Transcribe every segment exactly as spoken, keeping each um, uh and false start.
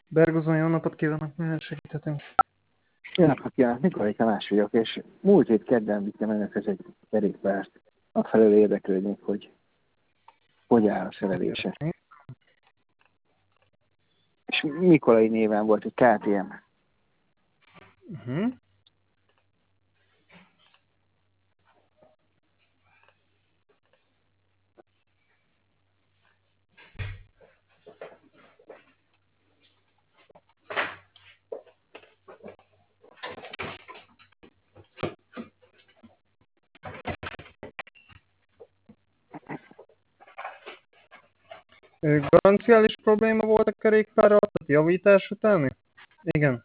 Bergozon, jó napot kívánok, mivel segíthetünk? Jó napot kívánok, Nikolai Tamás vagyok, és múlt hét kedden vittem önökhez egy kerékpárt. Afelől érdeklődnék, hogy hogy áll a szerelése. És Nikolai néven volt egy ká té em. Uh-huh. Garanciális probléma volt a kerékpárral, tehát javítás utáni? Igen.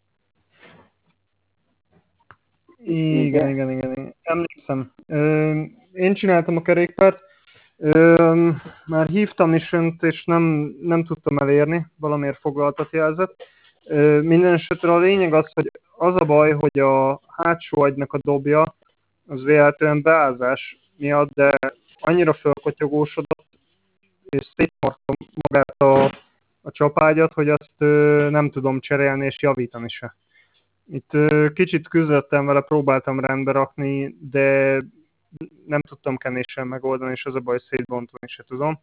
Igen, igen, igen, igen. Emlékszem. Ö, én csináltam a kerékpárt. Ö, már hívtam is önt, és nem, nem tudtam elérni, valamiért foglaltat jelzett. Ö, minden esetre a lényeg az, hogy az a baj, hogy a hátsó agynak a dobja, az véletlenül beázás miatt, de annyira fölkotyogósodott, és szétmartam magát a, a csapágyat, hogy azt ö, nem tudom cserélni és javítani se. Itt ö, kicsit küzdöttem vele, próbáltam rendbe rakni, de nem tudtam kenéssel megoldani, és az a baj, szétbontani se tudom.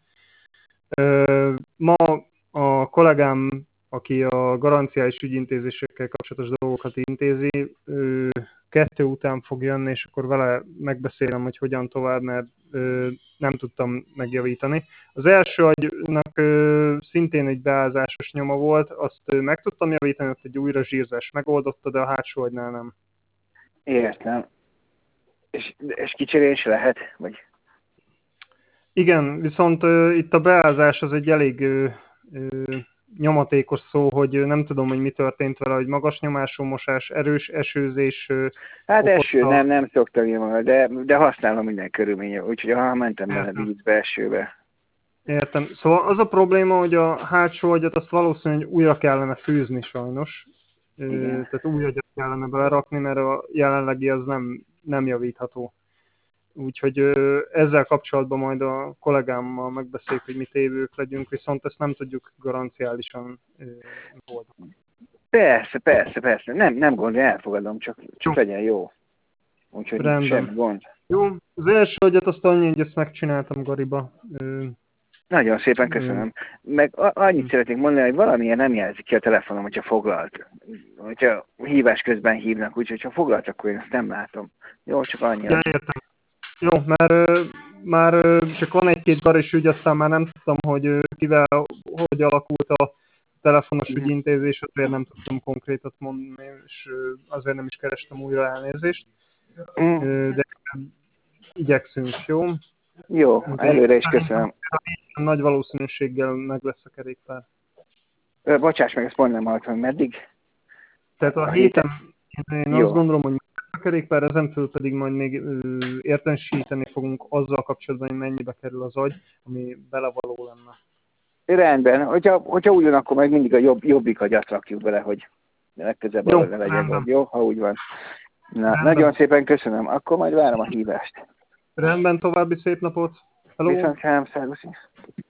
Ö, ma a kollégám, aki a garanciális ügyintézésekkel kapcsolatos dolgokat intézi, ö, kettő után fog jönni, és akkor vele megbeszélem, hogy hogyan tovább, mert ö, nem tudtam megjavítani. Az első agynak ö, szintén egy beázásos nyoma volt, azt ö, meg tudtam javítani, ott egy újra zsírzás megoldotta, de a hátsó agynál nem. Értem. És, és kicserélés lehet? Vagy? Igen, viszont ö, itt a beázás az egy elég ö, ö, nyomatékos szó, hogy ö, nem tudom, hogy mi történt vele, hogy magas nyomású mosás, erős esőzés. Ö, Hát okozta... eső, nem, nem szoktam én magam, de, de használom minden körülménye, úgyhogy ha mentem bele vízbe, esőbe. Értem. Szóval az a probléma, hogy a hátsó agyat azt valószínűleg újra kellene fűzni sajnos. Ö, tehát új agyat kellene belerakni, mert a jelenlegi az nem, nem javítható. Úgyhogy ö, ezzel kapcsolatban majd a kollégámmal megbeszéljük, hogy mi tévők legyünk, viszont ezt nem tudjuk garanciálisan megoldani. Persze, persze, persze. Nem, nem gond, elfogadom, csak, csak legyen jó. Úgyhogy rendben. semmi gond. Jó, az első agyat azt annyi, hogy ezt megcsináltam Gariba. Ö, Nagyon szépen köszönöm. Meg annyit szeretnék mondani, hogy valamilyen nem jelzik ki a telefonom, hogyha foglalt. Hogyha hívás közben hívnak, úgyhogy ha foglalt, akkor én ezt nem látom. Jó, csak annyira. Ja, értem. Jó, mert már csak van egy-két garis ügy, aztán már nem tudtam, hogy kivel, hogy alakult a telefonos ügyintézés, azért nem tudtam konkrétat mondani, és azért nem is kerestem újra elnézést. Mm. De igyekszünk, jó? Jó, előre is köszönöm. Nagy valószínűséggel meg lesz a kerékpár. Bocsáss meg, ezt pont nem hallottam, meddig? Tehát a, a héten, héten én jó. Azt gondolom, hogy a kerékpár, ezentől pedig majd még ö, értelmesíteni fogunk azzal kapcsolatban, hogy mennyibe kerül az agy, ami belevaló lenne. Rendben, hogyha, hogyha úgy van, akkor meg mindig a jobb, jobbik agyat rakjuk bele, hogy legközelebb arra ne legyen gond, jó? Ha úgy van. Na, nagyon szépen köszönöm, akkor majd várom a hívást. Rendben, további szép napot! Hello. Viszont sem, szervusz.